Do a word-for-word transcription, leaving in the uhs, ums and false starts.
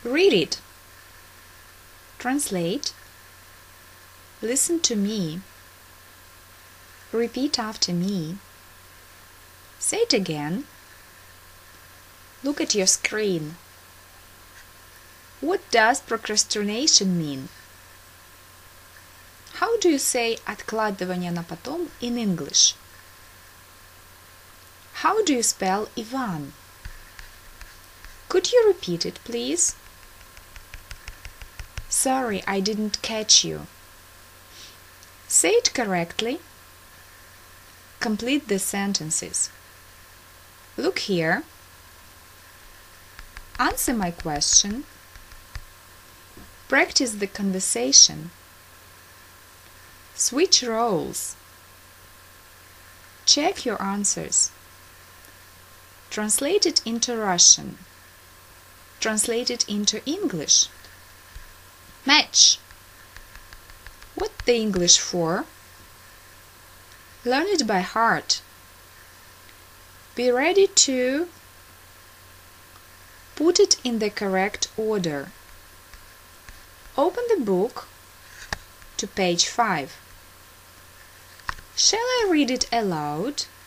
Read it. Translate. Listen to me. Repeat after me. Say it again. Look at your screen. What does procrastination mean? How do you say откладывание на потом in English? How do you spell Ivan? Could you repeat it, please? Sorry, I didn't catch you. Say it correctly. Complete the sentences. Look here. Answer my question. Practice the conversation. Switch roles. Check your answers. Translate it into Russian. Translate it into English. Match. What the English for? Learn it by heart. Be ready to put it in the correct order. Open the book to page five. Shall I read it aloud?